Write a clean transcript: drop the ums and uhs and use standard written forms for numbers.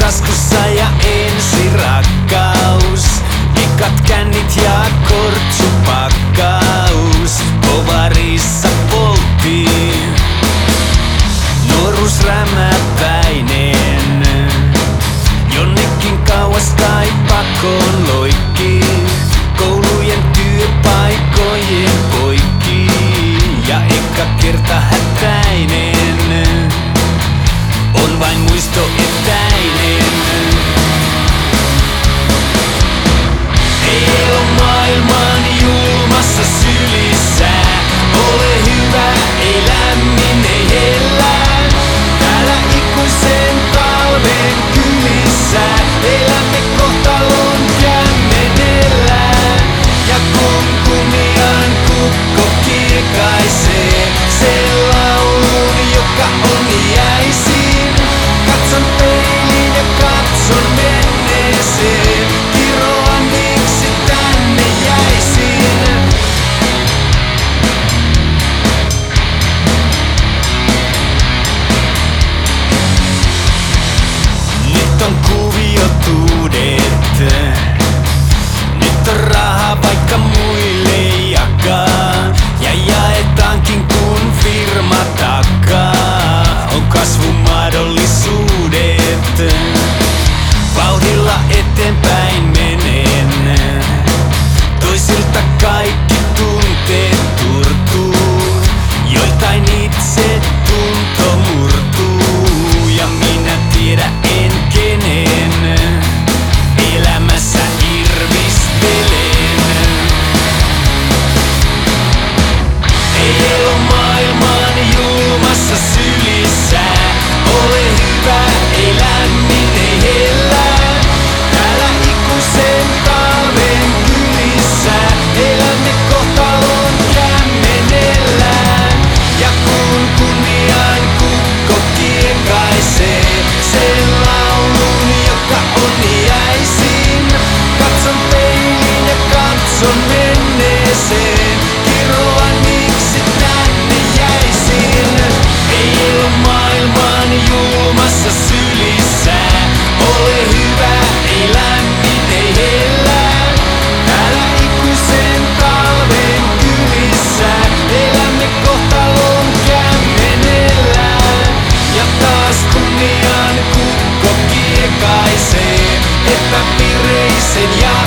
taskussa ja ensi rakkaus. Ekat kännit ja kortsupakkaus. Povarissa polttiin. Nuoruus rämäpäinen. Jonnekin kauas kai pakoon loikki. Koulujen työpaikojen poikki. Ja eka kerta hätäinen. On vain muisto etäinen. Ei elo maailman julmassa sylissä. Ole hyvä, ei lämmin, ei hellää. Täällä ikuisen talven kylissä. Elämme kohtalon kämmenellä. Ja kun kunnian kukko kirkaisee sen laulun, joka oniäisin. Katson peiliin ja katson menneeseen. Kiroan miksi tänne jäisin. Nyt on kuviotuudet. Nyt on raha vaikka muille jakaa. Ja jaetaankin kun firma takaa. On kasvumahdollisuudet. Vauhdilla eteenpäin menen. Toisilta kaikki tunteet turtuu. Joiltain itse tunto murtuu. Ja minä tiedä en kenen. Elämässä irvistelen. Ei elo maailman julmassa sylissä. Ole hyvä, ei lämmin, ei hellää. Täällä ikuisen talven kylissä. Elämme kohtalon kämmenellään. Ja kun kunnian kukko kirkaisee sen laulun, joka oniäisin. Katson peiliin ja katson menneeseen. Kiroan miksi tänne jäisin. Ei elo maailman julmassa sylissä. Ole hyvä, ei lämmin, ei hellää. Täällä ikuisen talven kylissä. Elämme kohtalon kämmenellään. Ja taas kunnian kukko kiekaisee epävireisen ja